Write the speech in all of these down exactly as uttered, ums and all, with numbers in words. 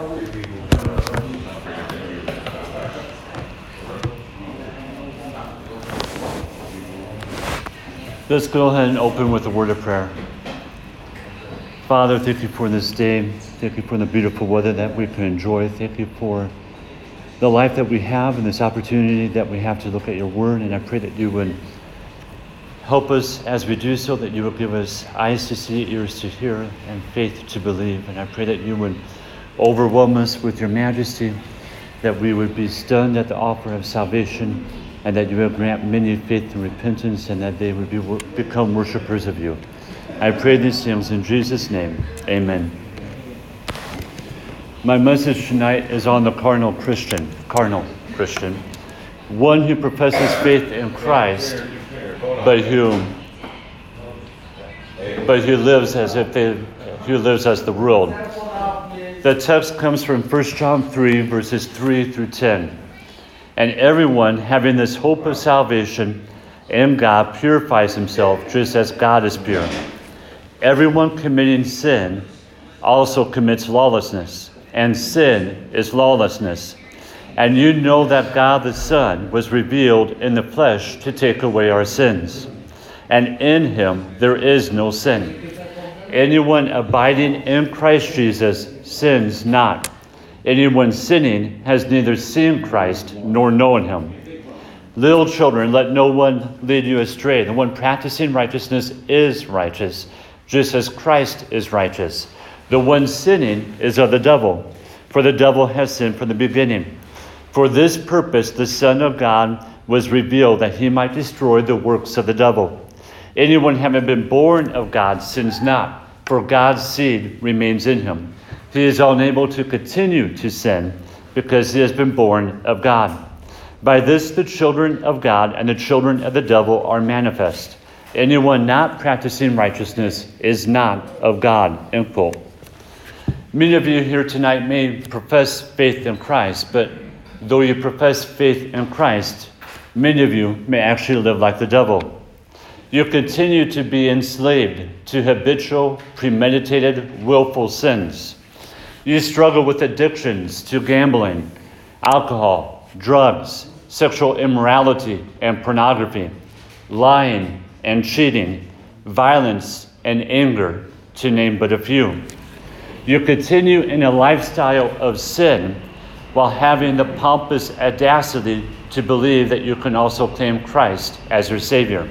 Let's go ahead and open with a word of prayer. Father, thank you for this day. Thank you for the beautiful weather that we can enjoy. Thank you for the life that we have and this opportunity that we have to look at your word. And I pray that you would help us as we do so, that you will give us eyes to see, ears to hear, and faith to believe. And I pray that you would overwhelm us with your majesty, that we would be stunned at the offer of salvation, and that you will grant many faith and repentance, and that they would be, become worshipers of you. I pray these things in Jesus' name. Amen. My message tonight is on the carnal Christian, carnal Christian, one who professes faith in Christ, but who, but who lives as if they, who lives as the world. The text comes from First John three, verses three through ten. And everyone having this hope of salvation in God purifies himself just as God is pure. Everyone committing sin also commits lawlessness, and sin is lawlessness. And you know that God the Son was revealed in the flesh to take away our sins. And in him there is no sin. Anyone abiding in Christ Jesus sins not. Anyone sinning has neither seen Christ nor known him. Little children, let no one lead you astray. The one practicing righteousness is righteous, just as Christ is righteous. The one sinning is of the devil, for the devil has sinned from the beginning. For this purpose the Son of God was revealed, that he might destroy the works of the devil. Anyone having been born of God sins not, for God's seed remains in him. He is unable to continue to sin because he has been born of God. By this the children of God and the children of the devil are manifest. Anyone not practicing righteousness is not of God. End quote. Many of you here tonight may profess faith in Christ, but though you profess faith in Christ, many of you may actually live like the devil. You continue to be enslaved to habitual, premeditated, willful sins. You struggle with addictions to gambling, alcohol, drugs, sexual immorality and pornography, lying and cheating, violence and anger, to name but a few. You continue in a lifestyle of sin while having the pompous audacity to believe that you can also claim Christ as your Savior.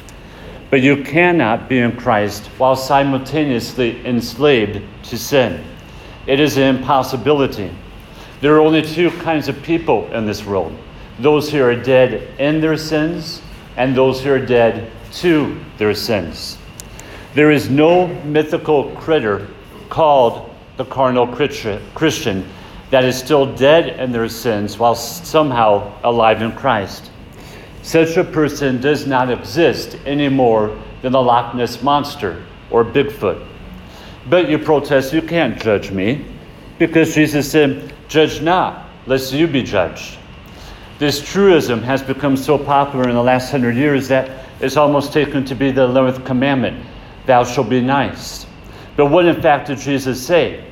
But you cannot be in Christ while simultaneously enslaved to sin. It is an impossibility. There are only two kinds of people in this world: those who are dead in their sins and those who are dead to their sins. There is no mythical critter called the carnal Christian that is still dead in their sins while somehow alive in Christ. Such a person does not exist any more than the Loch Ness Monster or Bigfoot. But you protest, you can't judge me, because Jesus said, judge not, lest you be judged. This truism has become so popular in the last hundred years that it's almost taken to be the eleventh commandment, thou shalt be nice. But what in fact did Jesus say?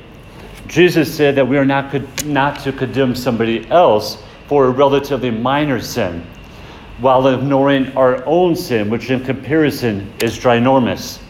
Jesus said that we are not, not to condemn somebody else for a relatively minor sin, while ignoring our own sin, which in comparison is ginormous.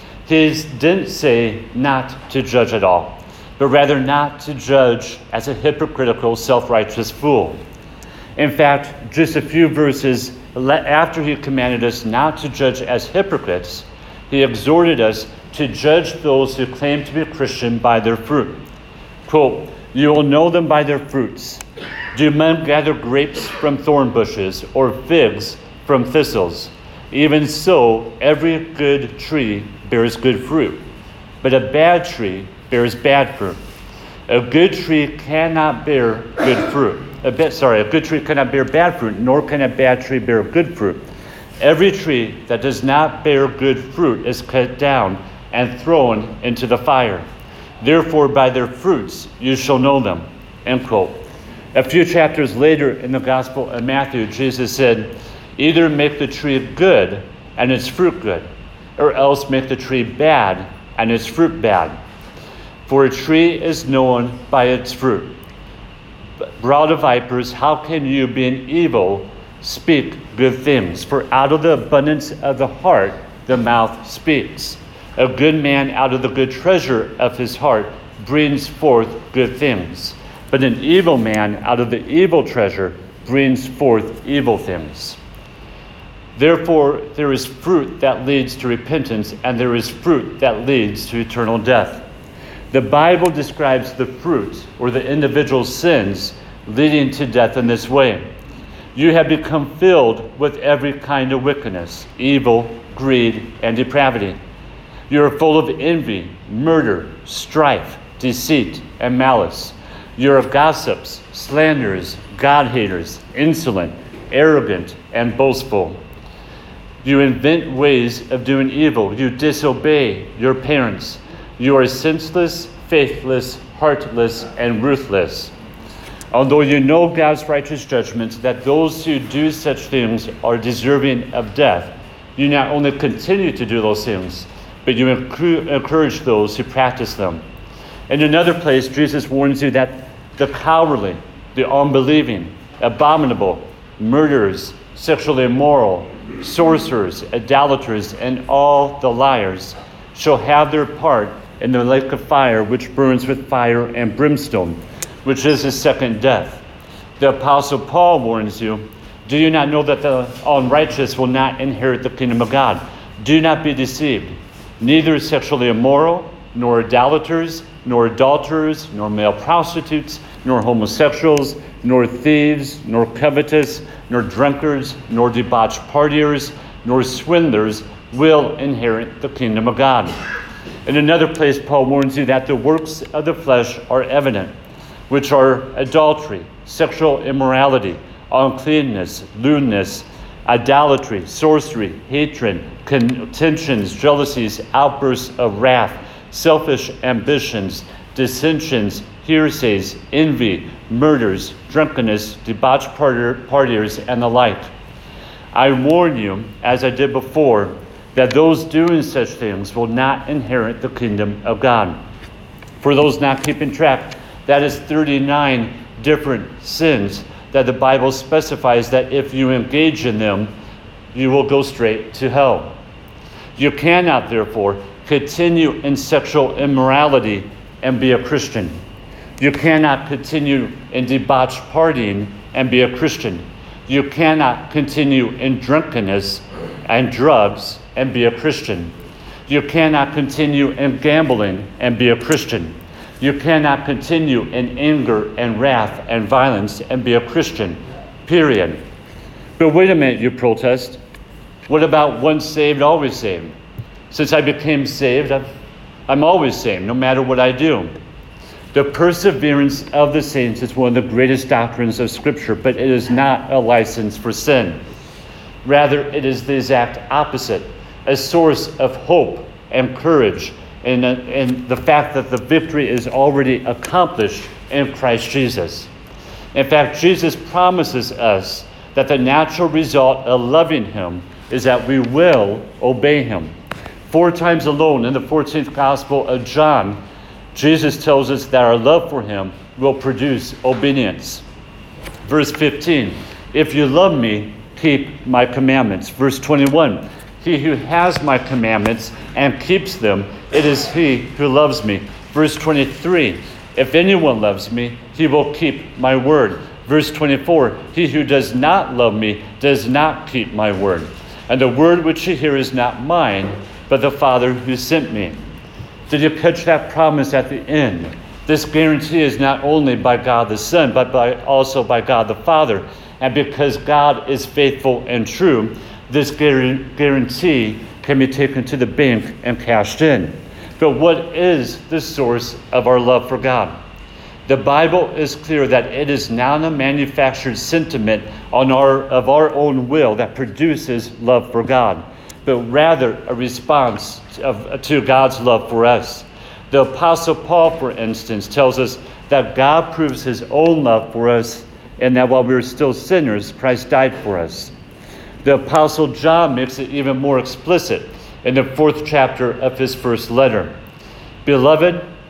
He didn't say not to judge at all, but rather not to judge as a hypocritical, self-righteous fool. In fact, just a few verses after he commanded us not to judge as hypocrites, he exhorted us to judge those who claim to be Christian by their fruit. Quote, you will know them by their fruits. Do men gather grapes from thorn bushes or figs from thistles? Even so, every good tree bears good fruit, but a bad tree bears bad fruit. A good tree cannot bear good fruit. A bit, sorry, a good tree cannot bear bad fruit, nor can a bad tree bear good fruit. Every tree that does not bear good fruit is cut down and thrown into the fire. Therefore, by their fruits you shall know them. End quote. A few chapters later in the Gospel of Matthew, Jesus said, either make the tree good and its fruit good, or else make the tree bad and its fruit bad. For a tree is known by its fruit. Brood of vipers, how can you, being evil, speak good things? For out of the abundance of the heart, the mouth speaks. A good man out of the good treasure of his heart brings forth good things. But an evil man out of the evil treasure brings forth evil things. Therefore, there is fruit that leads to repentance, and there is fruit that leads to eternal death. The Bible describes the fruit, or the individual sins, leading to death in this way. You have become filled with every kind of wickedness, evil, greed, and depravity. You are full of envy, murder, strife, deceit, and malice. You are gossips, slanderers, God-haters, insolent, arrogant, and boastful. You invent ways of doing evil. You disobey your parents. You are senseless, faithless, heartless, and ruthless. Although you know God's righteous judgment, that those who do such things are deserving of death, you not only continue to do those things, but you encourage those who practice them. In another place, Jesus warns you that the cowardly, the unbelieving, abominable, murderers, sexually immoral, sorcerers, idolaters, and all the liars shall have their part in the lake of fire, which burns with fire and brimstone, which is the second death. The Apostle Paul warns you, do you not know that the unrighteous will not inherit the kingdom of God? Do not be deceived. Neither sexually immoral, nor idolaters, nor adulterers, nor male prostitutes, nor homosexuals, nor thieves, nor covetous, nor drunkards, nor debauched partiers, nor swindlers will inherit the kingdom of God. In another place, Paul warns you that the works of the flesh are evident, which are adultery, sexual immorality, uncleanness, lewdness, idolatry, sorcery, hatred, contentions, jealousies, outbursts of wrath, selfish ambitions, dissensions, heresies, envy, murders, drunkenness, debauched partiers, and the like. I warn you, as I did before, that those doing such things will not inherit the kingdom of God. For those not keeping track, that is thirty-nine different sins that the Bible specifies that if you engage in them, you will go straight to hell. You cannot, therefore, continue in sexual immorality and be a Christian. You cannot continue in debauched partying and be a Christian. You cannot continue in drunkenness and drugs and be a Christian. You cannot continue in gambling and be a Christian. You cannot continue in anger and wrath and violence and be a Christian, period. But wait a minute, you protest. What about once saved, always saved? Since I became saved, I've, I'm always saved, no matter what I do. The perseverance of the saints is one of the greatest doctrines of Scripture, but it is not a license for sin. Rather, it is the exact opposite, a source of hope and courage in, in the fact that the victory is already accomplished in Christ Jesus. In fact, Jesus promises us that the natural result of loving him is that we will obey him. Four times alone in the fourteenth Gospel of John, Jesus tells us that our love for him will produce obedience. Verse fifteen, if you love me, keep my commandments. Verse twenty-one, he who has my commandments and keeps them, it is he who loves me. Verse twenty-three, if anyone loves me, he will keep my word. Verse twenty-four, he who does not love me does not keep my word. And the word which you hear is not mine, but the Father who sent me. Did you catch that promise at the end? This guarantee is not only by God the Son, but by also by God the Father. And because God is faithful and true, this guarantee can be taken to the bank and cashed in. But what is the source of our love for God? The Bible is clear that it is not a manufactured sentiment on our, of our own will that produces love for God, but rather a response of, to God's love for us. The Apostle Paul, for instance, tells us that God proves his own love for us and that while we were still sinners, Christ died for us. The Apostle John makes it even more explicit in the fourth chapter of his first letter. Beloved,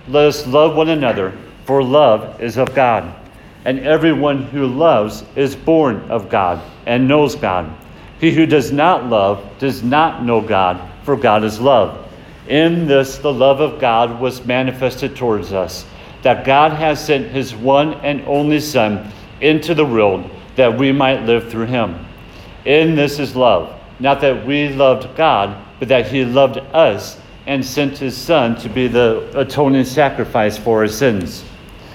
let us love one another, for love is of God. And everyone who loves is born of God and knows God. He who does not love does not know God, for God is love. In this the love of God was manifested towards us, that God has sent his one and only Son into the world, that we might live through him. In this is love, not that we loved God, but that he loved us and sent his Son to be the atoning sacrifice for our sins.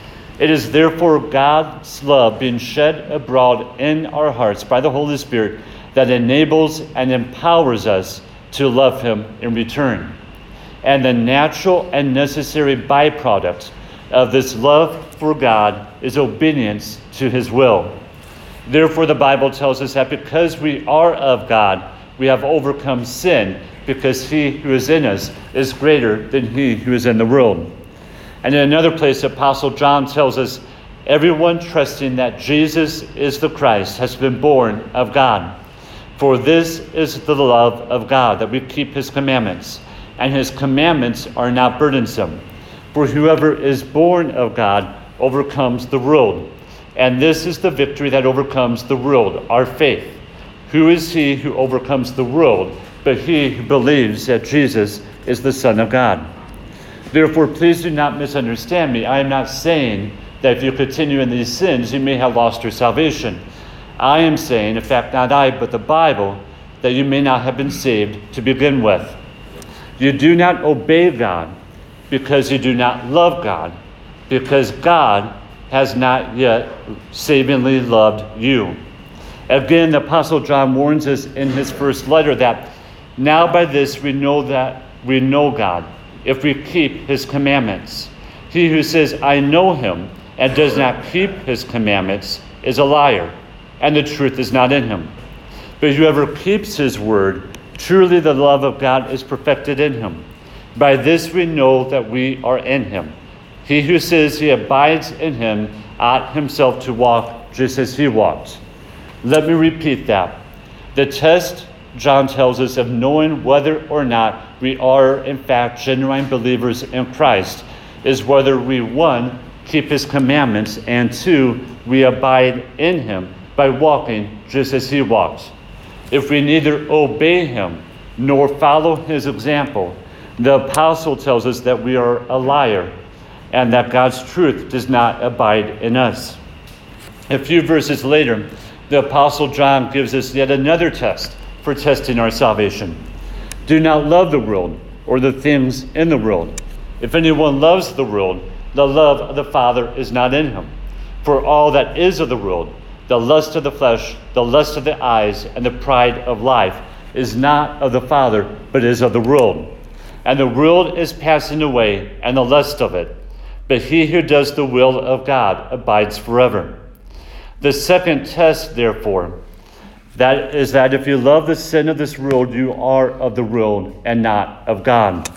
It is therefore God's love being shed abroad in our hearts by the Holy Spirit that enables and empowers us to love him in return. And the natural and necessary byproduct of this love for God is obedience to his will. Therefore, the Bible tells us that because we are of God, we have overcome sin, because he who is in us is greater than he who is in the world. And in another place, Apostle John tells us, everyone trusting that Jesus is the Christ has been born of God. For this is the love of God, that we keep his commandments, and his commandments are not burdensome. For whoever is born of God overcomes the world. And this is the victory that overcomes the world, our faith. Who is he who overcomes the world, but he who believes that Jesus is the Son of God? Therefore, please do not misunderstand me. I am not saying that if you continue in these sins, you may have lost your salvation. I am saying, in fact, not I, but the Bible, that you may not have been saved to begin with. You do not obey God because you do not love God, because God has not yet savingly loved you. Again, the Apostle John warns us in his first letter that now by this we know that we know God, if we keep his commandments. He who says, I know him, and does not keep his commandments is a liar, and the truth is not in him. But whoever keeps his word, truly the love of God is perfected in him. By this we know that we are in him. He who says he abides in him ought himself to walk just as he walked. Let me repeat that. The test, John tells us, of knowing whether or not we are in fact genuine believers in Christ is whether we, one, keep his commandments, and two, we abide in him by walking just as he walks. If we neither obey him nor follow his example, the apostle tells us that we are a liar and that God's truth does not abide in us. A few verses later, the apostle John gives us yet another test for testing our salvation. Do not love the world or the things in the world. If anyone loves the world, the love of the Father is not in him. For all that is of the world, the lust of the flesh, the lust of the eyes, and the pride of life, is not of the Father, but is of the world. And the world is passing away, and the lust of it. But he who does the will of God abides forever. The second test, therefore, that is that if you love the sin of this world, you are of the world and not of God.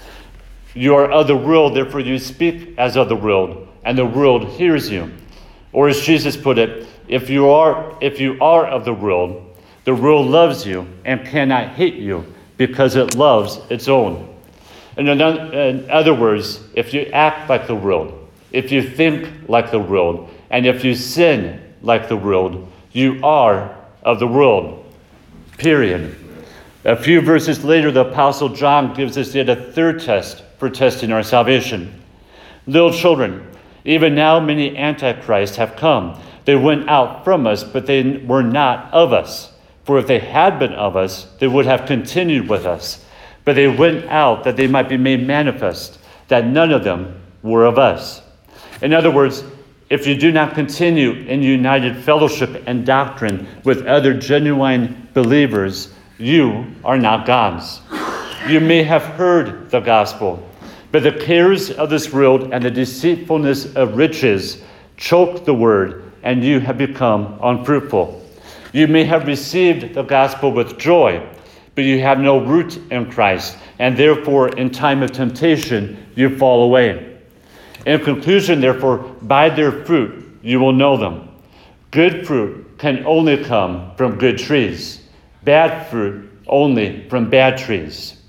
You are of the world, therefore you speak as of the world, and the world hears you. Or as Jesus put it, if you are if you are of the world, the world loves you and cannot hate you because it loves its own. And in other words, if you act like the world, if you think like the world, and if you sin like the world, you are of the world. Period. A few verses later, the Apostle John gives us yet a third test for testing our salvation. Little children, even now many antichrists have come. They went out from us, but they were not of us. For if they had been of us, they would have continued with us. But they went out that they might be made manifest, that none of them were of us. In other words, if you do not continue in united fellowship and doctrine with other genuine believers, you are not God's. You may have heard the gospel, but the cares of this world and the deceitfulness of riches choke the word, and you have become unfruitful. You may have received the gospel with joy, but you have no root in Christ, and therefore in time of temptation you fall away. In conclusion, therefore, by their fruit you will know them. Good fruit can only come from good trees, bad fruit only from bad trees.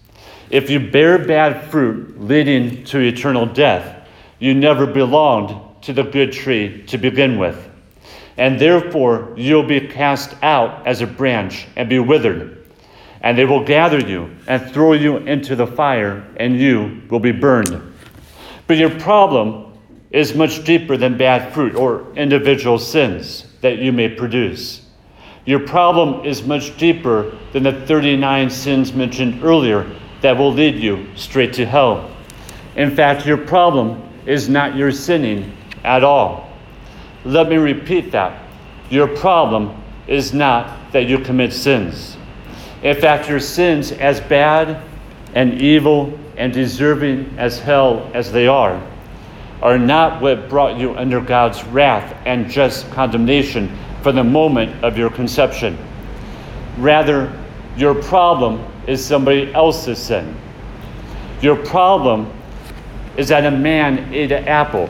If you bear bad fruit leading to eternal death, you never belonged to the good tree to begin with. And therefore you'll be cast out as a branch and be withered. And they will gather you and throw you into the fire, and you will be burned. But your problem is much deeper than bad fruit or individual sins that you may produce. Your problem is much deeper than the thirty-nine sins mentioned earlier that will lead you straight to hell. In fact, your problem is not your sinning at all. Let me repeat that. Your problem is not that you commit sins. In fact, your sins, as bad and evil and deserving as hell as they are, are not what brought you under God's wrath and just condemnation from the moment of your conception. Rather, your problem is somebody else's sin. Your problem is that a man ate an apple.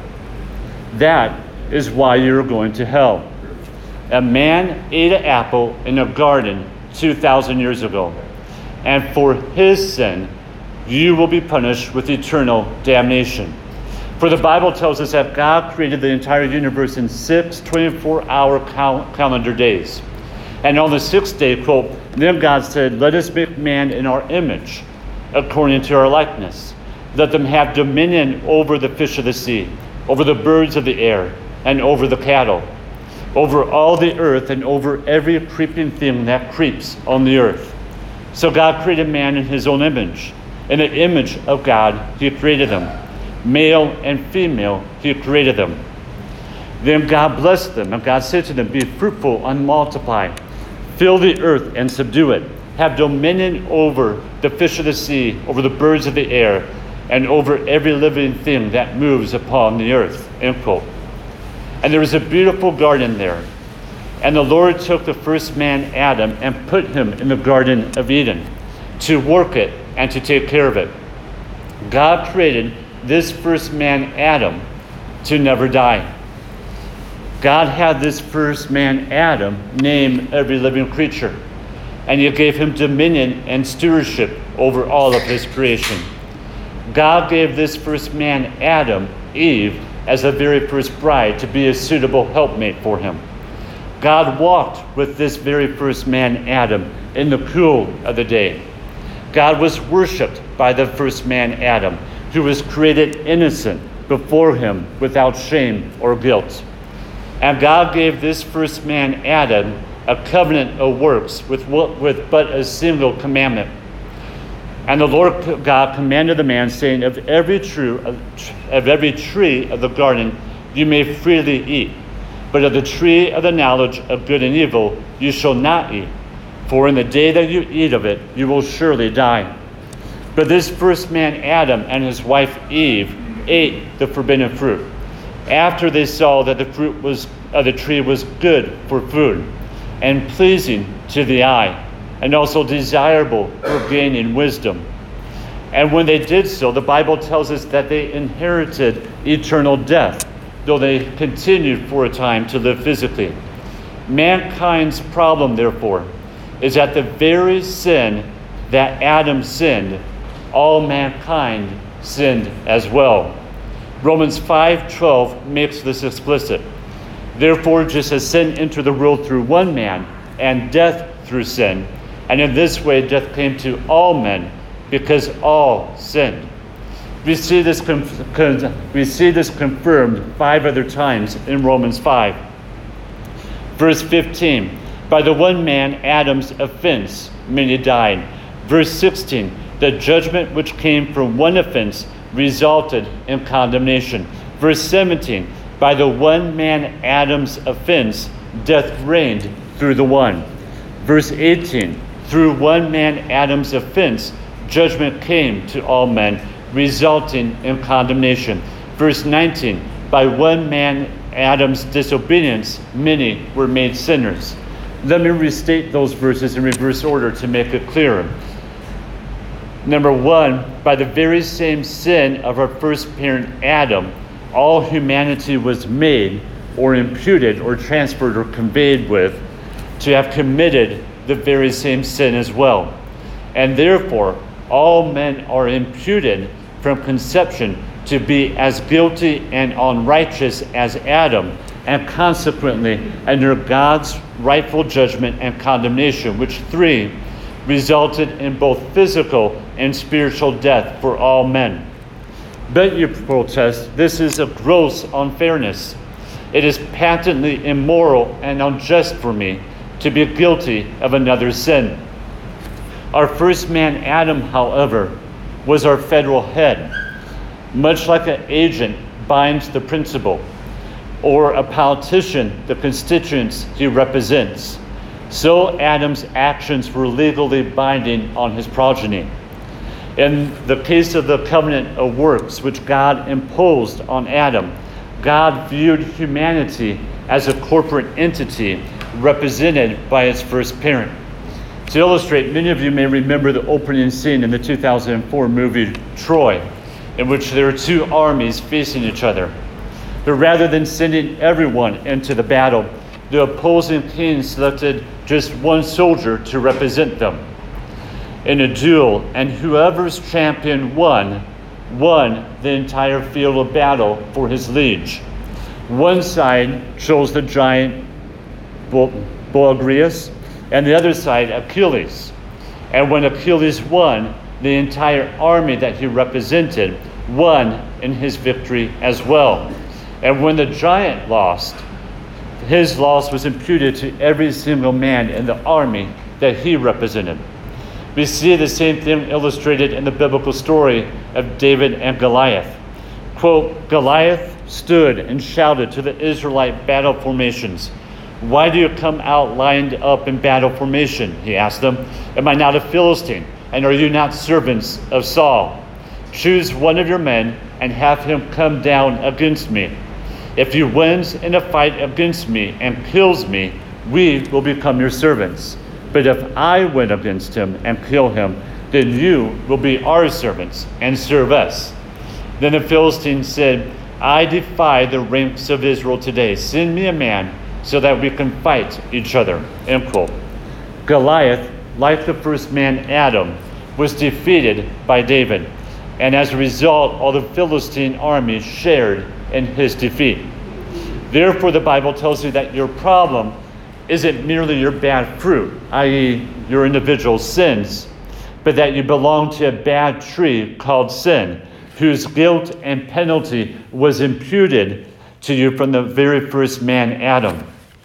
That is why you're going to hell. A man ate an apple in a garden two thousand years ago. And for his sin, you will be punished with eternal damnation. For the Bible tells us that God created the entire universe in six twenty-four hour cal- calendar days. And on the sixth day, quote, then God said, let us make man in our image, according to our likeness. Let them have dominion over the fish of the sea, over the birds of the air, and over the cattle, over all the earth, and over every creeping thing that creeps on the earth. So God created man in his own image. In the image of God, he created them. Male and female, he created them. Then God blessed them, and God said to them, be fruitful and multiply. Fill the earth and subdue it. Have dominion over the fish of the sea, over the birds of the air, and over every living thing that moves upon the earth. End quote. And there was a beautiful garden there. And the Lord took the first man, Adam, and put him in the Garden of Eden to work it and to take care of it. God created this first man, Adam, to never die. God had this first man, Adam, name every living creature, and he gave him dominion and stewardship over all of his creation. God gave this first man, Adam, Eve, as the very first bride to be a suitable helpmate for him. God walked with this very first man, Adam, in the cool of the day. God was worshipped by the first man, Adam, who was created innocent before him without shame or guilt. And God gave this first man, Adam, a covenant of works with, with but a single commandment. And the Lord God commanded the man, saying, of every true of every tree of the garden you may freely eat, but of the tree of the knowledge of good and evil you shall not eat, for in the day that you eat of it you will surely die. But this first man, Adam, and his wife Eve ate the forbidden fruit, after they saw that the fruit was of the tree was good for food, and pleasing to the eye, and also desirable for gaining wisdom. And when they did so, the Bible tells us that they inherited eternal death, though they continued for a time to live physically. Mankind's problem, therefore, is that the very sin that Adam sinned, all mankind sinned as well. Romans five twelve makes this explicit. Therefore, just as sin entered the world through one man, and death through sin, and in this way death came to all men, because all sinned. We see this con- con- we see this confirmed five other times in Romans five. Verse fifteen, by the one man Adam's offense many died. Verse sixteen, the judgment which came from one offense resulted in condemnation. Verse seventeen, by the one man Adam's offense, death reigned through the one. Verse eighteen, through one man Adam's offense, judgment came to all men, resulting in condemnation. Verse nineteen, by one man Adam's disobedience, many were made sinners. Let me restate those verses in reverse order to make it clearer. Number one, by the very same sin of our first parent Adam, all humanity was made or imputed or transferred or conveyed with to have committed the very same sin as well. And therefore, all men are imputed from conception to be as guilty and unrighteous as Adam, and consequently under God's rightful judgment and condemnation, which three resulted in both physical and spiritual death for all men. But you protest, this is a gross unfairness. It is patently immoral and unjust for me to be guilty of another sin. Our first man, Adam, however, was our federal head. Much like an agent binds the principal, or a politician the constituents he represents, so Adam's actions were legally binding on his progeny. In the case of the covenant of works which God imposed on Adam, God viewed humanity as a corporate entity represented by its first parent. To illustrate, many of you may remember the opening scene in the two thousand four movie Troy, in which there are two armies facing each other. But rather than sending everyone into the battle, the opposing king selected just one soldier to represent them in a duel, and whoever's champion won, won the entire field of battle for his liege. One side chose the giant Boagrius, and the other side Achilles. And when Achilles won, the entire army that he represented won in his victory as well. And when the giant lost, his loss was imputed to every single man in the army that he represented. We see the same thing illustrated in the biblical story of David and Goliath. Quote, Goliath stood and shouted to the Israelite battle formations, "Why do you come out lined up in battle formation?" he asked them. "Am I not a Philistine? And are you not servants of Saul? Choose one of your men and have him come down against me. If he wins in a fight against me and kills me, we will become your servants. But if I win against him and kill him, then you will be our servants and serve us." Then the Philistine said, "I defy the ranks of Israel today. Send me a man so that we can fight each other." End quote. Goliath, like the first man Adam, was defeated by David. And as a result, all the Philistine army shared in his defeat. Therefore, the Bible tells you that your problem isn't merely your bad fruit, that is your individual sins, but that you belong to a bad tree called sin, whose guilt and penalty was imputed to you from the very first man, Adam.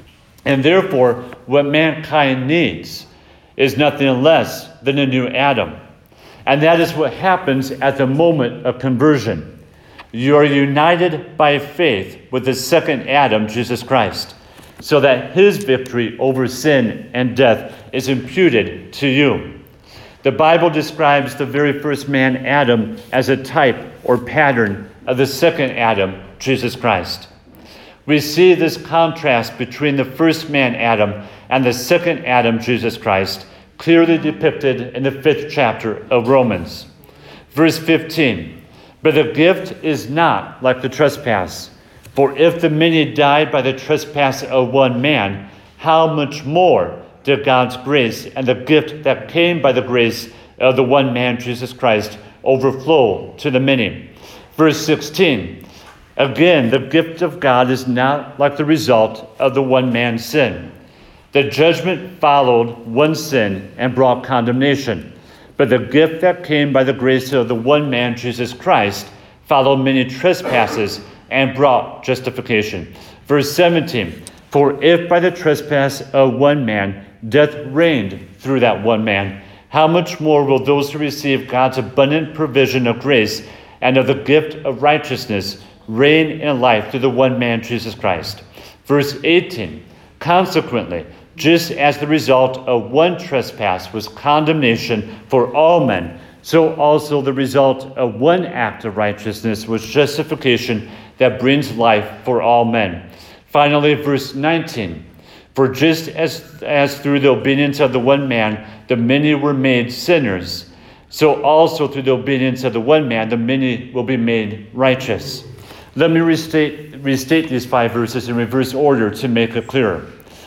And therefore, what mankind needs is nothing less than a new Adam. And that is what happens at the moment of conversion. You are united by faith with the second Adam, Jesus Christ, so that his victory over sin and death is imputed to you. The Bible describes the very first man, Adam, as a type or pattern of the second Adam, Jesus Christ. We see this contrast between the first man, Adam, and the second Adam, Jesus Christ, clearly depicted in the fifth chapter of Romans. Verse fifteen, "But the gift is not like the trespass. For if the many died by the trespass of one man, how much more did God's grace and the gift that came by the grace of the one man, Jesus Christ, overflow to the many?" Verse sixteen, "Again, the gift of God is not like the result of the one man's sin. The judgment followed one sin and brought condemnation. But the gift that came by the grace of the one man, Jesus Christ, followed many trespasses and brought justification." Verse seventeen, "For if by the trespass of one man death reigned through that one man, how much more will those who receive God's abundant provision of grace and of the gift of righteousness reign in life through the one man, Jesus Christ?" Verse eighteen, "Consequently, just as the result of one trespass was condemnation for all men, so also the result of one act of righteousness was justification that brings life for all men." Finally, verse nineteen, "For just as, as through the obedience of the one man the many were made sinners, so also through the obedience of the one man the many will be made righteous." Let me restate, restate these five verses in reverse order to make it clearer.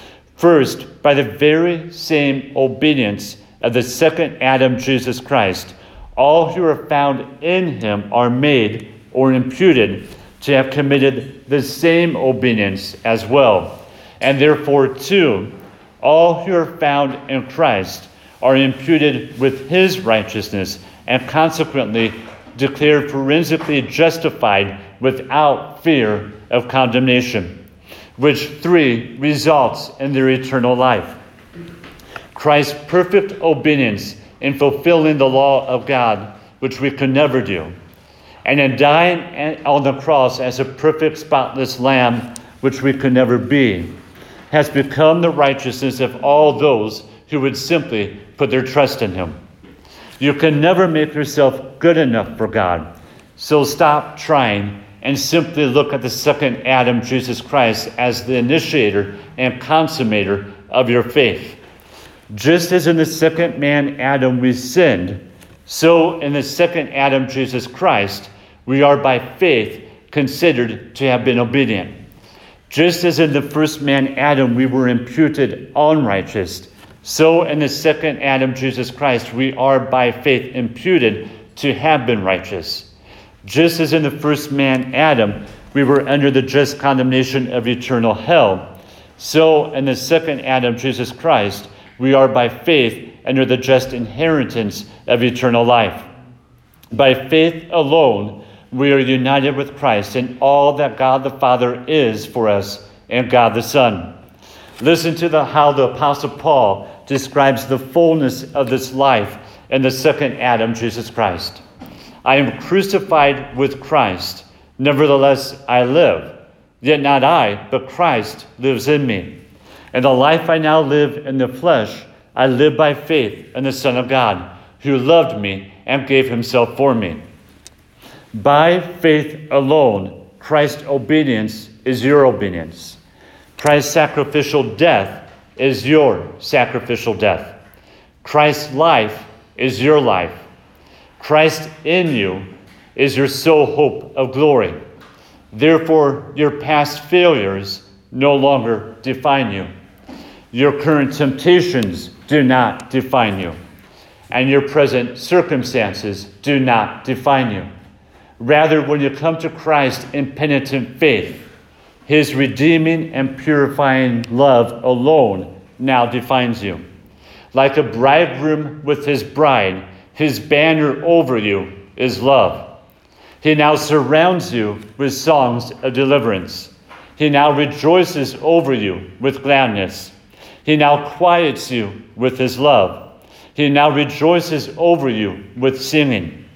First, by the very same obedience of the second Adam, Jesus Christ, all who are found in him are made or imputed to have committed the same obedience as well. And therefore, too, all who are found in Christ are imputed with his righteousness and consequently declared forensically justified without fear of condemnation, which three results in their eternal life. Christ's perfect obedience in fulfilling the law of God, which we could never do, and in dying on the cross as a perfect, spotless lamb, which we could never be, has become the righteousness of all those who would simply put their trust in him. You can never make yourself good enough for God, so stop trying and simply look at the second Adam, Jesus Christ, as the initiator and consummator of your faith. Just as in the second man, Adam, we sinned, so in the second Adam, Jesus Christ, we are by faith considered to have been obedient. Just as in the first man, Adam, we were imputed unrighteous, so in the second Adam, Jesus Christ, we are by faith imputed to have been righteous. Just as in the first man, Adam, we were under the just condemnation of eternal hell, so in the second Adam, Jesus Christ, we are by faith under the just inheritance of eternal life. By faith alone, we are united with Christ in all that God the Father is for us and God the Son. Listen to the, how the Apostle Paul describes the fullness of this life in the second Adam, Jesus Christ. I am crucified with Christ. Nevertheless, I live. Yet not I, but Christ lives in me. And the life I now live in the flesh, I live by faith in the Son of God, who loved me and gave himself for me. By faith alone, Christ's obedience is your obedience. Christ's sacrificial death is your sacrificial death. Christ's life is your life. Christ in you is your sole hope of glory. Therefore, your past failures no longer define you. Your current temptations do not define you. And your present circumstances do not define you. Rather, when you come to Christ in penitent faith, his redeeming and purifying love alone now defines you. Like a bridegroom with his bride, his banner over you is love. He now surrounds you with songs of deliverance. He now rejoices over you with gladness. He now quiets you with his love. He now rejoices over you with singing.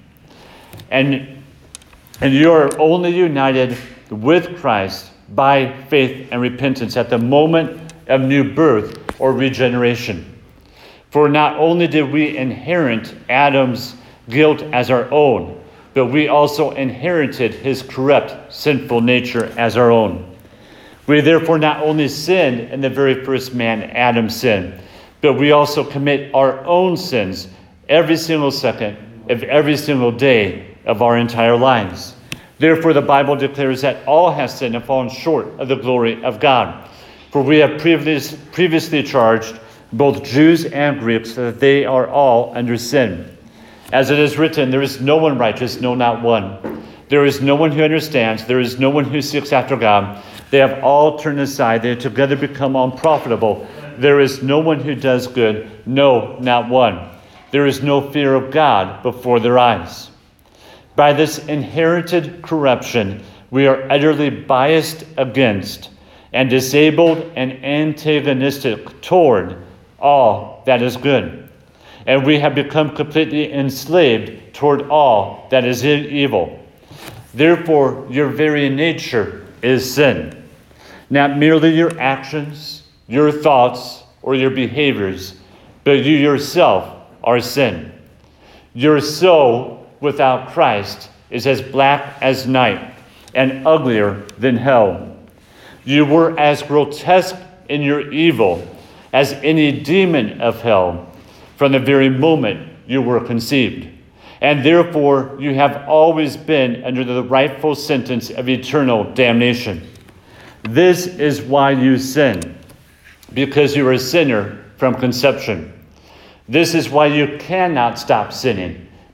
And, and you are only united with Christ by faith and repentance at the moment of new birth or regeneration. For not only did we inherit Adam's guilt as our own, but we also inherited his corrupt, sinful nature as our own. We therefore not only sin in the very first man, Adam's sin, but we also commit our own sins every single second of every single day of our entire lives. Therefore, the Bible declares that all have sinned and fallen short of the glory of God. For we have previous, previously charged both Jews and Greeks that they are all under sin. As it is written, there is no one righteous, no, not one. There is no one who understands. There is no one who seeks after God. They have all turned aside. They have together become unprofitable. There is no one who does good, no, not one. There is no fear of God before their eyes. By this inherited corruption, we are utterly biased against and disabled and antagonistic toward all that is good. And we have become completely enslaved toward all that is evil. Therefore, your very nature is sin. Not merely your actions, your thoughts, or your behaviors, but you yourself are sin. Your soul without Christ is as black as night and uglier than hell. You were as grotesque in your evil as any demon of hell from the very moment you were conceived. And therefore you have always been under the rightful sentence of eternal damnation. This is why you sin, because you are a sinner from conception. This is why you cannot stop sinning,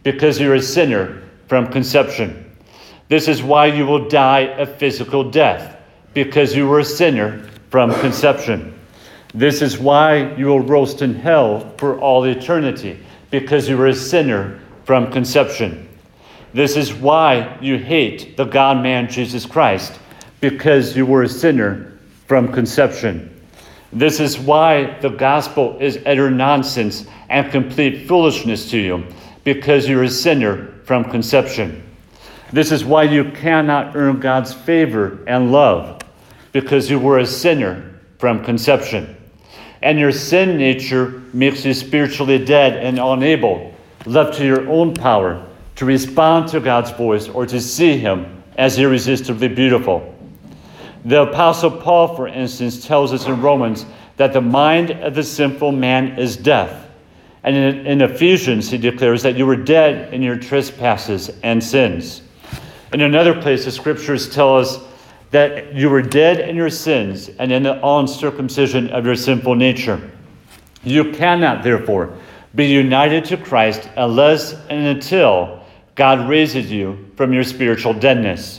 because you're a sinner from conception. This is why you will die a physical death, because you were a sinner from conception. This is why you will roast in hell for all eternity, because you were a sinner from conception. This is why you hate the God-man Jesus Christ, because you were a sinner from conception. This is why the gospel is utter nonsense and complete foolishness to you, because you're a sinner from conception. This is why you cannot earn God's favor and love, because you were a sinner from conception. And your sin nature makes you spiritually dead and unable, left to your own power, to respond to God's voice or to see him as irresistibly beautiful. The Apostle Paul, for instance, tells us in Romans that the mind of the sinful man is death. And in, in Ephesians, he declares that you were dead in your trespasses and sins. In another place, the scriptures tell us that you were dead in your sins and in the uncircumcision of your sinful nature. You cannot, therefore, be united to Christ unless and until God raises you from your spiritual deadness.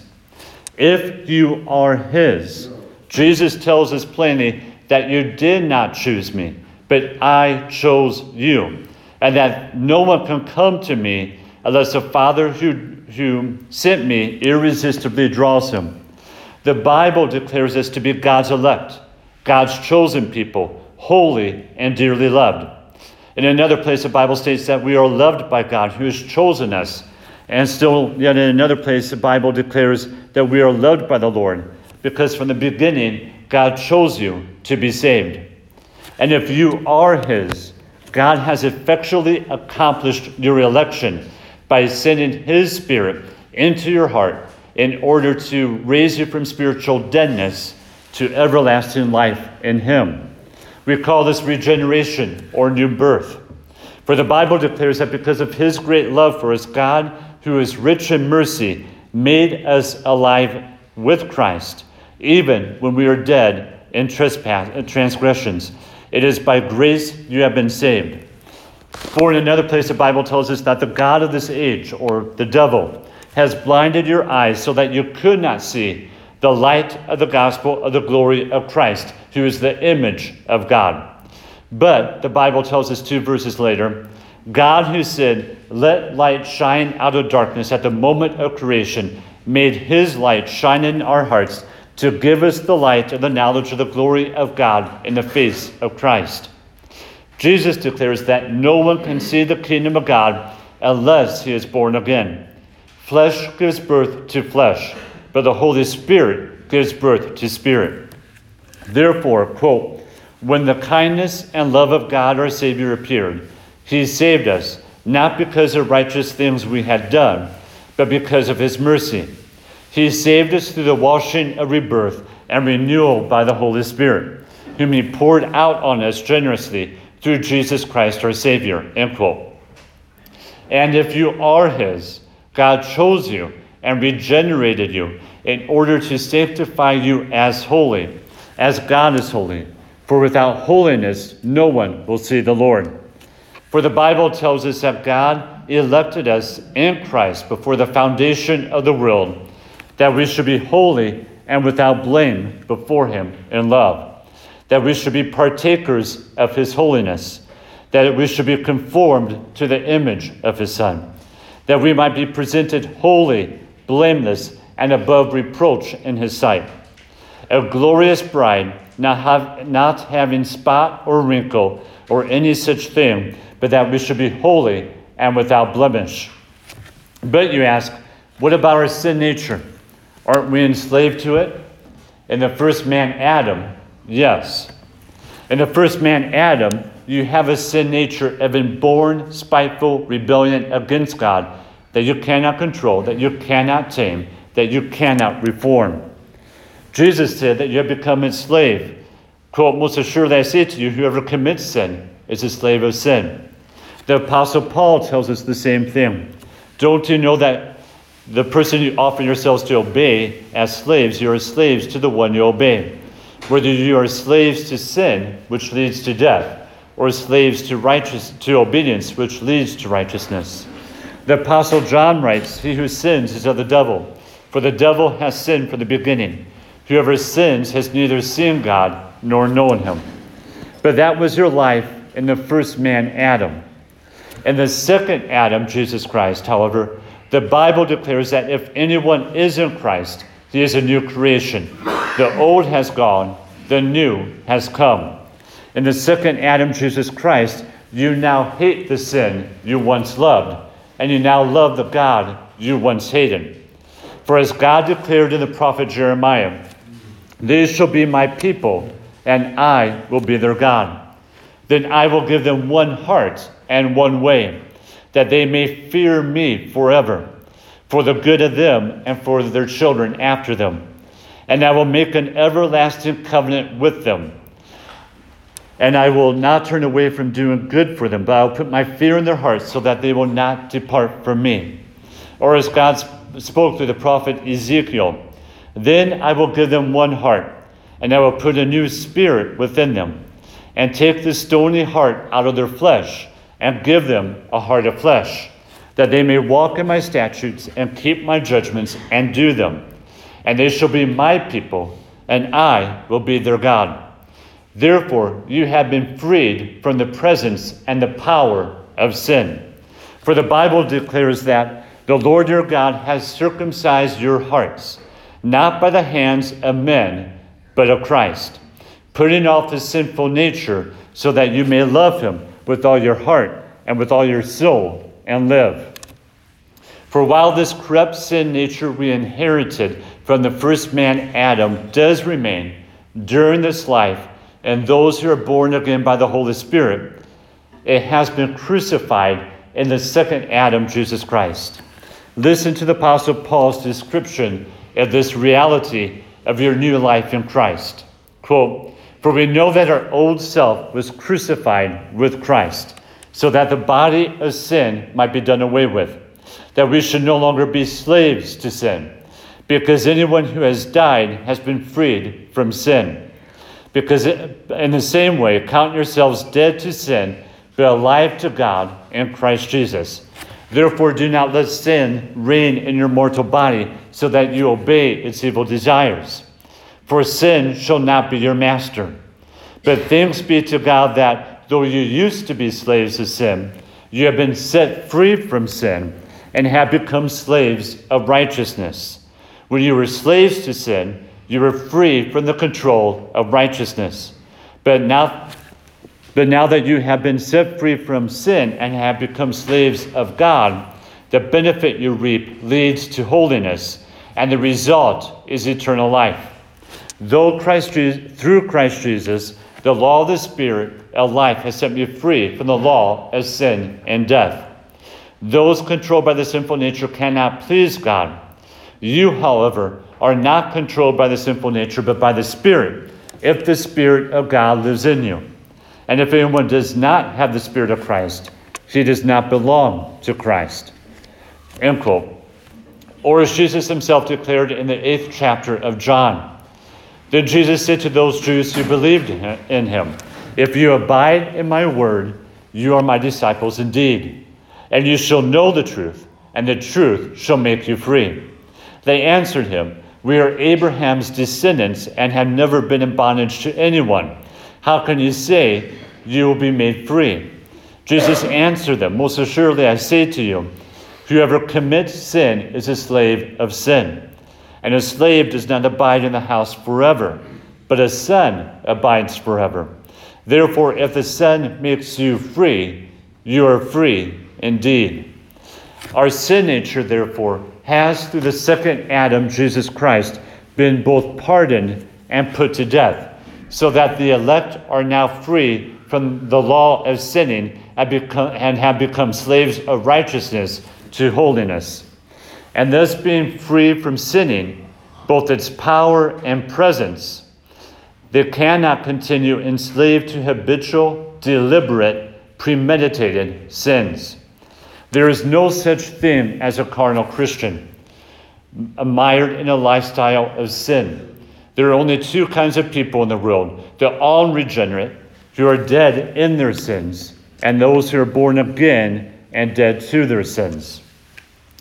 If you are his, Jesus tells us plainly that you did not choose me, but I chose you, and that no one can come to me unless the Father who, who sent me irresistibly draws him. The Bible declares us to be God's elect, God's chosen people, holy and dearly loved. In another place, the Bible states that we are loved by God who has chosen us. And still, yet in another place, the Bible declares that we are loved by the Lord, because from the beginning, God chose you to be saved. And if you are his, God has effectually accomplished your election by sending his Spirit into your heart in order to raise you from spiritual deadness to everlasting life in him. We call this regeneration or new birth. For the Bible declares that because of his great love for us, God, who is rich in mercy, made us alive with Christ, even when we are dead in trespass, transgressions. It is by grace you have been saved. For in another place, the Bible tells us that the God of this age, or the devil, has blinded your eyes so that you could not see the light of the gospel of the glory of Christ, who is the image of God. But the Bible tells us two verses later, God who said, "Let light shine out of darkness" at the moment of creation, made his light shine in our hearts to give us the light of the knowledge of the glory of God in the face of Christ. Jesus declares that no one can see the kingdom of God unless he is born again. Flesh gives birth to flesh, but the Holy Spirit gives birth to spirit. Therefore, quote, when the kindness and love of God our Savior appeared, he saved us, not because of righteous things we had done, but because of his mercy. He saved us through the washing of rebirth and renewal by the Holy Spirit, whom he poured out on us generously through Jesus Christ our Savior, end quote. And if you are his, God chose you and regenerated you in order to sanctify you as holy, as God is holy. For without holiness, no one will see the Lord. For the Bible tells us that God elected us in Christ before the foundation of the world, that we should be holy and without blame before him in love, that we should be partakers of his holiness, that we should be conformed to the image of his Son, that we might be presented holy, blameless, and above reproach in his sight. A glorious bride, not, have, not having spot or wrinkle or any such thing, but that we should be holy and without blemish. But you ask, what about our sin nature? Aren't we enslaved to it? In the first man, Adam, yes. In the first man, Adam, you have a sin nature of inborn, spiteful rebellion against God that you cannot control, that you cannot tame, that you cannot reform. Jesus said that you have become enslaved. Quote, most assuredly I say to you, whoever commits sin is a slave of sin. The Apostle Paul tells us the same thing. Don't you know that the person you offer yourselves to obey as slaves, you are slaves to the one you obey. Whether you are slaves to sin, which leads to death, or slaves to righteous to obedience, which leads to righteousness. The Apostle John writes, "He who sins is of the devil, for the devil has sinned from the beginning. Whoever sins has neither seen God nor known him." But that was your life in the first man, Adam. In the second Adam, Jesus Christ, however, the Bible declares that if anyone is in Christ, he is a new creation. The old has gone, the new has come. In the second Adam, Jesus Christ, you now hate the sin you once loved, and you now love the God you once hated. For as God declared in the prophet Jeremiah, "These shall be my people, and I will be their God. Then I will give them one heart and one way, that they may fear me forever, for the good of them and for their children after them. And I will make an everlasting covenant with them. And I will not turn away from doing good for them, but I will put my fear in their hearts so that they will not depart from me." Or as God spoke through the prophet Ezekiel, "Then I will give them one heart, and I will put a new spirit within them, and take the stony heart out of their flesh, and give them a heart of flesh, that they may walk in my statutes and keep my judgments and do them. And they shall be my people, and I will be their God. Therefore you have been freed from the presence and the power of sin. For the Bible declares that the Lord your God has circumcised your hearts, not by the hands of men, but of Christ, putting off the sinful nature, so that you may love him with all your heart and with all your soul and live. For while this corrupt sin nature we inherited from the first man Adam does remain during this life, and those who are born again by the Holy Spirit, it has been crucified in the second Adam, Jesus Christ. Listen to the Apostle Paul's description of this reality of your new life in Christ. Quote, "For we know that our old self was crucified with Christ, so that the body of sin might be done away with, that we should no longer be slaves to sin, because anyone who has died has been freed from sin. Because in the same way, count yourselves dead to sin, but alive to God in Christ Jesus. Therefore, do not let sin reign in your mortal body, so that you obey its evil desires. For sin shall not be your master. But thanks be to God that, though you used to be slaves of sin, you have been set free from sin and have become slaves of righteousness. When you were slaves to sin, you were free from the control of righteousness. But now, but now that you have been set free from sin and have become slaves of God, the benefit you reap leads to holiness, and the result is eternal life. Though Christ, through Christ Jesus, the law of the Spirit of life has set me free from the law of sin and death. Those controlled by the sinful nature cannot please God. You, however, are not controlled by the sinful nature, but by the Spirit, if the Spirit of God lives in you. And if anyone does not have the Spirit of Christ, he does not belong to Christ." End quote. Or as Jesus himself declared in the eighth chapter of John, "Then Jesus said to those Jews who believed in him, 'If you abide in my word, you are my disciples indeed, and you shall know the truth, and the truth shall make you free.' They answered him, 'We are Abraham's descendants and have never been in bondage to anyone. How can you say you will be made free?' Jesus answered them, 'Most assuredly I say to you, whoever commits sin is a slave of sin. And a slave does not abide in the house forever, but a son abides forever. Therefore, if the Son makes you free, you are free indeed." Our sin nature, therefore, has, through the second Adam, Jesus Christ, been both pardoned and put to death, so that the elect are now free from the law of sinning and, become, and have become slaves of righteousness to holiness. And thus being free from sinning, both its power and presence, they cannot continue enslaved to habitual, deliberate, premeditated sins. There is no such thing as a carnal Christian, mired in a lifestyle of sin. There are only two kinds of people in the world: the unregenerate, who are dead in their sins, and those who are born again and dead to their sins.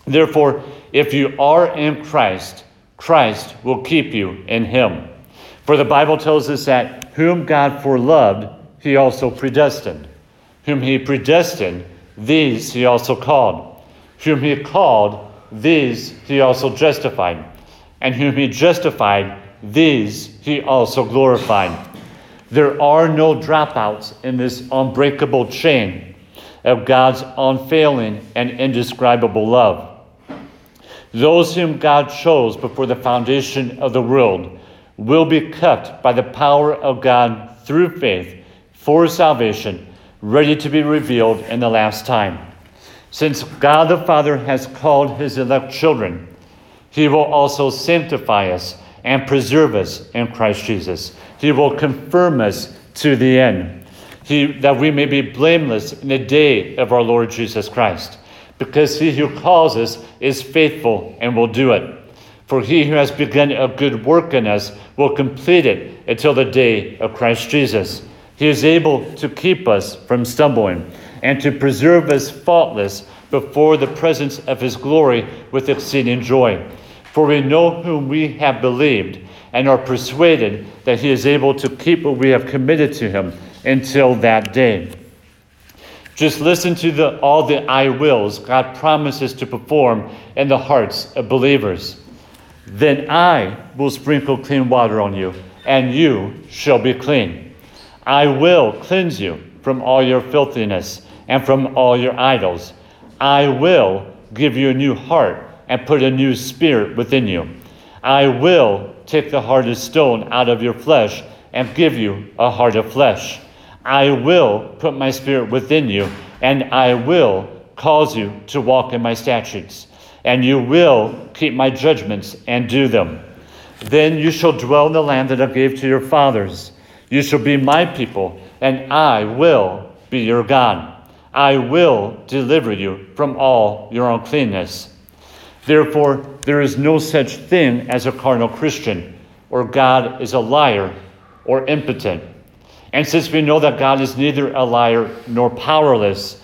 Therefore, if you are in Christ, Christ will keep you in him. For the Bible tells us that whom God foreloved, he also predestined. Whom he predestined, these he also called. Whom he called, these he also justified. And whom he justified, these he also glorified. There are no dropouts in this unbreakable chain of God's unfailing and indescribable love. Those whom God chose before the foundation of the world will be kept by the power of God through faith for salvation, ready to be revealed in the last time. Since God the Father has called his elect children, he will also sanctify us and preserve us in Christ Jesus. He will confirm us to the end, he, that we may be blameless in the day of our Lord Jesus Christ. Because he who calls us is faithful and will do it. For he who has begun a good work in us will complete it until the day of Christ Jesus. He is able to keep us from stumbling and to preserve us faultless before the presence of his glory with exceeding joy. For we know whom we have believed and are persuaded that he is able to keep what we have committed to him until that day. Just listen to the, all the I wills God promises to perform in the hearts of believers. Then I will sprinkle clean water on you, and you shall be clean. I will cleanse you from all your filthiness and from all your idols. I will give you a new heart and put a new spirit within you. I will take the heart of stone out of your flesh and give you a heart of flesh. I will put my spirit within you, and I will cause you to walk in my statutes, and you will keep my judgments and do them. Then you shall dwell in the land that I gave to your fathers. You shall be my people, and I will be your God. I will deliver you from all your uncleanness. Therefore, there is no such thing as a carnal Christian, or God is a liar or impotent. And since we know that God is neither a liar nor powerless,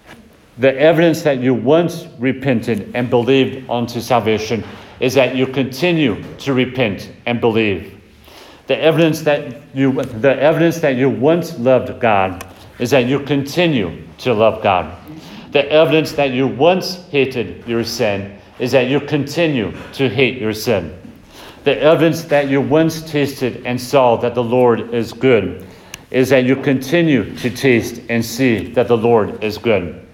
the evidence that you once repented and believed unto salvation is that you continue to repent and believe. The evidence that you the evidence that you once loved God is that you continue to love God. The evidence that you once hated your sin is that you continue to hate your sin. The evidence that you once tasted and saw that the Lord is good is that you continue to taste and see that the Lord is good.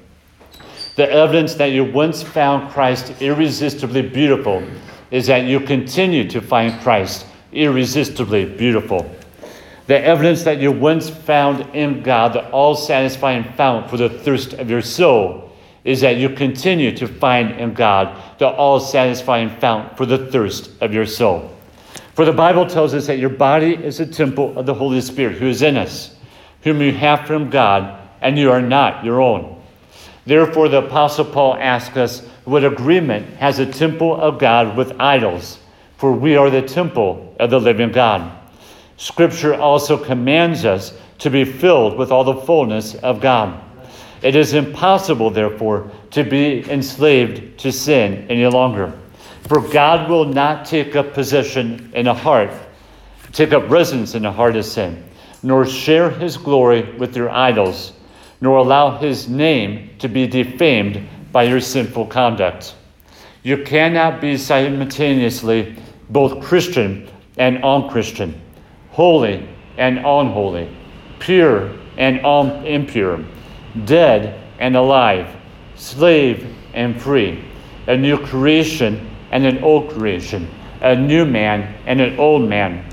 The evidence that you once found Christ irresistibly beautiful is that you continue to find Christ irresistibly beautiful. The evidence that you once found in God the all-satisfying fount for the thirst of your soul is that you continue to find in God the all-satisfying fount for the thirst of your soul. For the Bible tells us that your body is a temple of the Holy Spirit who is in us, whom you have from God, and you are not your own. Therefore, the Apostle Paul asks us, what agreement has a temple of God with idols? For we are the temple of the living God. Scripture also commands us to be filled with all the fullness of God. It is impossible, therefore, to be enslaved to sin any longer. For God will not take up possession in a heart, take up residence in a heart of sin, nor share his glory with your idols, nor allow his name to be defamed by your sinful conduct. You cannot be simultaneously both Christian and unchristian, holy and unholy, pure and un- impure, dead and alive, slave and free, a new creation and an old creation, a new man and an old man.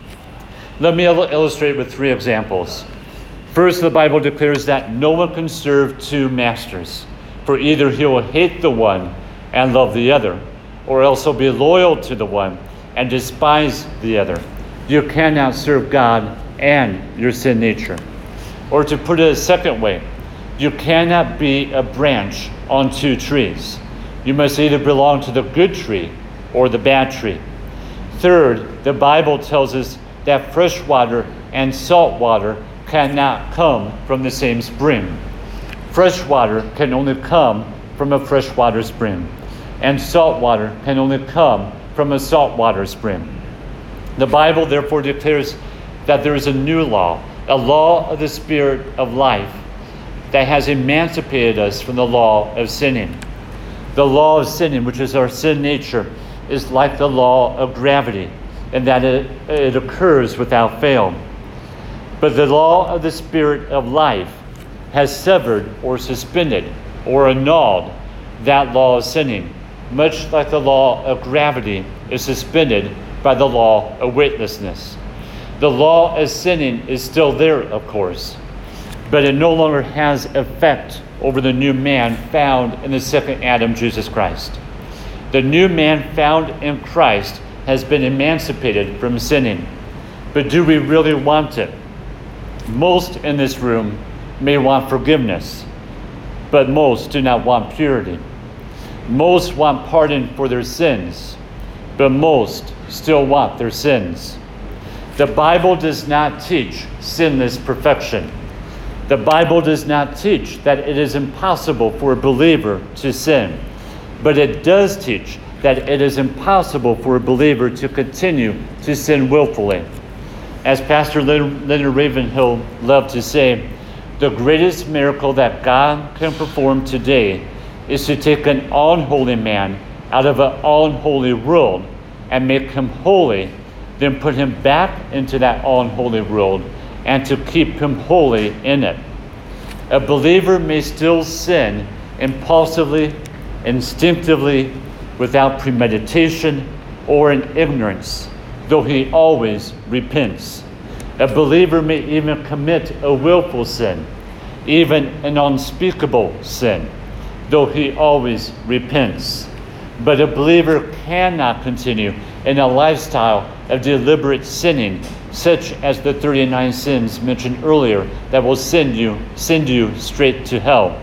Let me il- illustrate with three examples. First, the Bible declares that no one can serve two masters, for either he will hate the one and love the other, or else he'll be loyal to the one and despise the other. You cannot serve God and your sin nature. Or to put it a second way, you cannot be a branch on two trees. You must either belong to the good tree or the bad tree. Third, the Bible tells us that fresh water and salt water cannot come from the same spring. Fresh water can only come from a freshwater spring. and salt water can only come from a saltwater spring. The Bible therefore declares that there is a new law, a law of the Spirit of life, that has emancipated us from the law of sinning. The law of sinning, which is our sin nature, is like the law of gravity, in that it, it occurs without fail. But the law of the Spirit of life has severed or suspended or annulled that law of sinning, much like the law of gravity is suspended by the law of weightlessness. The law of sinning is still there, of course, but it no longer has effect over the new man found in the second Adam, Jesus Christ. The new man found in Christ has been emancipated from sinning. But do we really want it? Most in this room may want forgiveness, but most do not want purity. Most want pardon for their sins, but most still want their sins. The Bible does not teach sinless perfection. The Bible does not teach that it is impossible for a believer to sin, but it does teach that it is impossible for a believer to continue to sin willfully. As Pastor Leonard Ravenhill loved to say, the greatest miracle that God can perform today is to take an unholy man out of an unholy world and make him holy, then put him back into that unholy world and to keep him holy in it. A believer may still sin impulsively, instinctively, without premeditation or in ignorance, though he always repents. A believer may even commit a willful sin, even an unspeakable sin, though he always repents. But a believer cannot continue in a lifestyle of deliberate sinning, such as the thirty-nine sins mentioned earlier that will send you, send you straight to hell.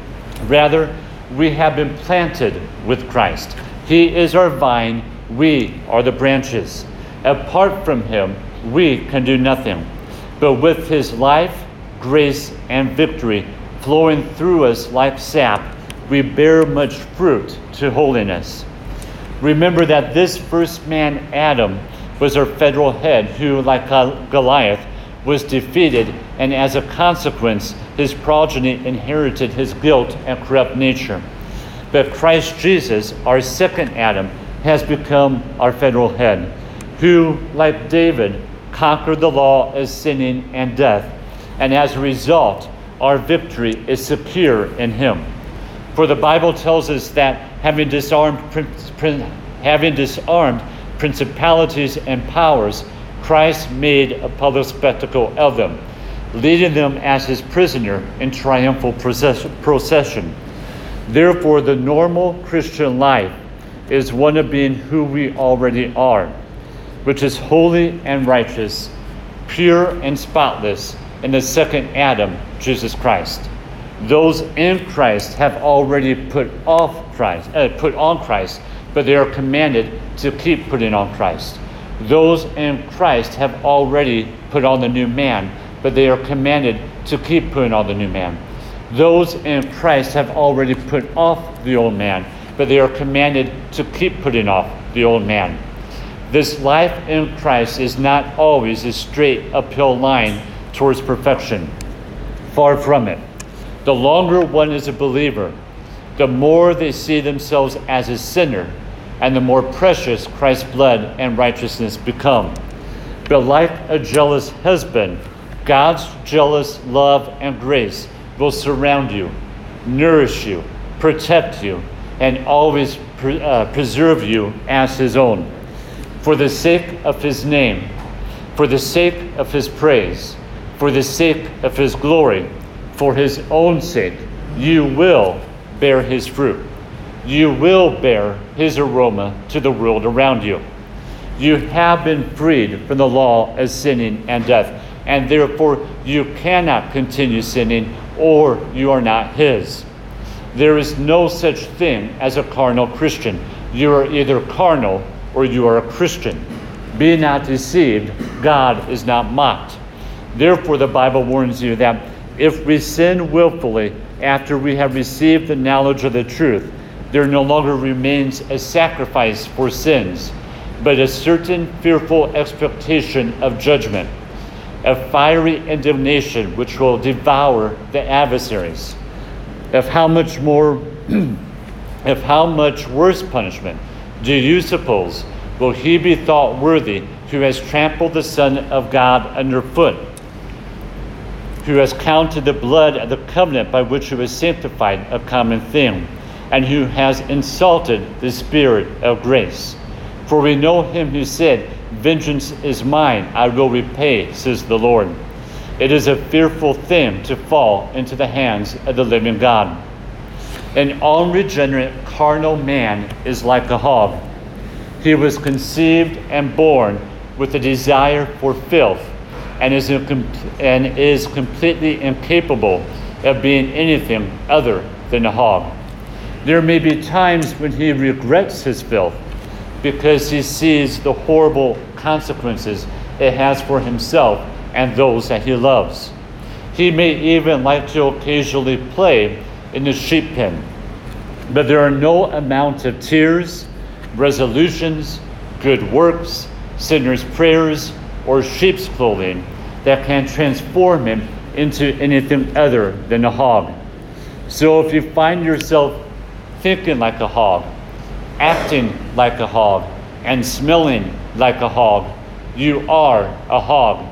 Rather, we have been planted with Christ. He is our vine, we are the branches. Apart from him, we can do nothing. But with his life, grace, and victory flowing through us like sap, we bear much fruit to holiness. Remember that this first man, Adam, was our federal head who, like Goliath, was defeated, and as a consequence, his progeny inherited his guilt and corrupt nature. But Christ Jesus, our second Adam, has become our federal head, who, like David, conquered the law of sinning and death, and as a result, our victory is secure in him. For the Bible tells us that having disarmed, having disarmed principalities and powers, Christ made a public spectacle of them, leading them as his prisoner in triumphal procession. Therefore, the normal Christian life is one of being who we already are, which is holy and righteous, pure and spotless in the second Adam, Jesus Christ. Those in Christ have already put off Christ, uh, put on Christ, but they are commanded to keep putting on Christ. Those in Christ have already put on the new man, but they are commanded to keep putting on the new man. Those in Christ have already put off the old man, but they are commanded to keep putting off the old man. This life in Christ is not always a straight uphill line towards perfection. Far from it. The longer one is a believer, the more they see themselves as a sinner, and the more precious Christ's blood and righteousness become. But like a jealous husband, God's jealous love and grace will surround you, nourish you, protect you, and always pre- uh, preserve you as his own. For the sake of his name, for the sake of his praise, for the sake of his glory, for his own sake, you will bear his fruit. You will bear his aroma to the world around you. You have been freed from the law of sinning and death, and therefore you cannot continue sinning, or you are not his. There is no such thing as a carnal Christian. You are either carnal or you are a Christian. Be not deceived, God is not mocked. Therefore the Bible warns you that if we sin willfully after we have received the knowledge of the truth, there no longer remains a sacrifice for sins, but a certain fearful expectation of judgment, a fiery indignation which will devour the adversaries. Of how much more, of how much worse punishment do you suppose will he be thought worthy who has trampled the Son of God underfoot, who has counted the blood of the covenant by which he was sanctified a common thing, and who has insulted the Spirit of grace? For we know him who said, "Vengeance is mine, I will repay," says the Lord. It is a fearful thing to fall into the hands of the living God. An unregenerate carnal man is like a hog. He was conceived and born with a desire for filth, and is, and is completely incapable of being anything other than a hog. There may be times when he regrets his filth because he sees the horrible consequences it has for himself and those that he loves. He may even like to occasionally play in the sheep pen, but there are no amount of tears, resolutions, good works, sinners' prayers, or sheep's clothing that can transform him into anything other than a hog. So if you find yourself thinking like a hog, acting like a hog, and smelling like a hog, you are a hog.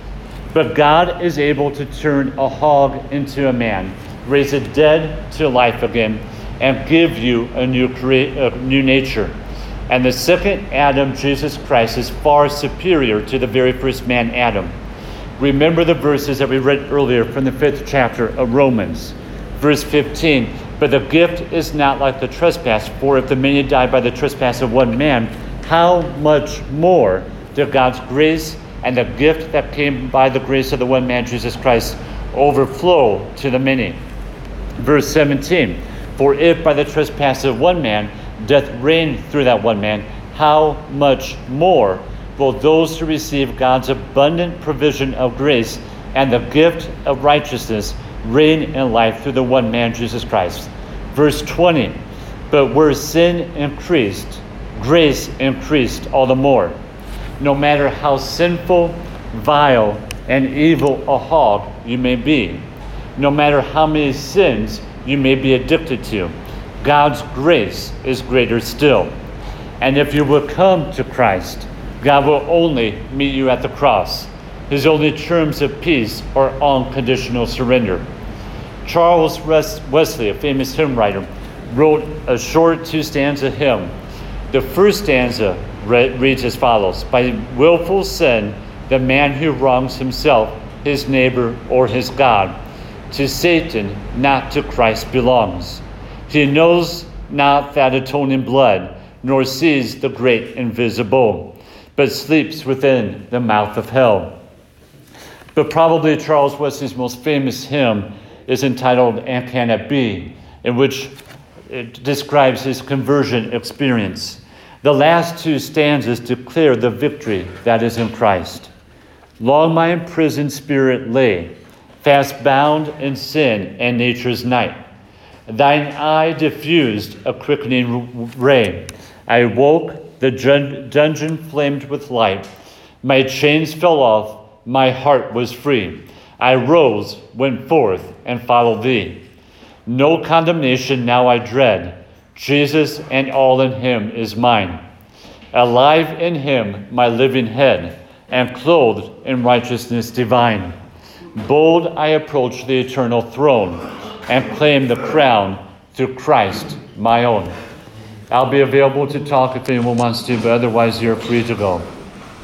But God is able to turn a hog into a man, raise the dead to life again, and give you a new, crea- a new nature. And the second Adam, Jesus Christ, is far superior to the very first man, Adam. Remember the verses that we read earlier from the fifth chapter of Romans. Verse fifteen, but the gift is not like the trespass, for if the many died by the trespass of one man, how much more did God's grace and the gift that came by the grace of the one man, Jesus Christ, overflow to the many? Verse seventeen, for if by the trespass of one man death reigned through that one man, how much more will those who receive God's abundant provision of grace and the gift of righteousness reign in life through the one man, Jesus Christ? Verse twenty, but where sin increased, grace increased all the more. No matter how sinful, vile, and evil a hog you may be, no matter how many sins you may be addicted to, God's grace is greater still. And if you will come to Christ, God will only meet you at the cross. His only terms of peace are unconditional surrender. Charles Wesley, a famous hymn writer, wrote a short two-stanza hymn. The first stanza re- reads as follows: by willful sin, the man who wrongs himself, his neighbor, or his God, to Satan, not to Christ belongs. He knows not that atoning blood, nor sees the great invisible, but sleeps within the mouth of hell. But probably Charles Wesley's most famous hymn is entitled "And Can It Be?", in which it describes his conversion experience. The last two stanzas declare the victory that is in Christ. Long my imprisoned spirit lay, fast bound in sin and nature's night. Thine eye diffused a quickening ray. I woke, the dun- dungeon flamed with light. My chains fell off, my heart was free. I rose, went forth, and followed thee. No condemnation now I dread. Jesus and all in him is mine. Alive in him, my living head, and clothed in righteousness divine. Bold I approach the eternal throne, and claim the crown through Christ my own. I'll be available to talk if anyone wants to, but otherwise you're free to go.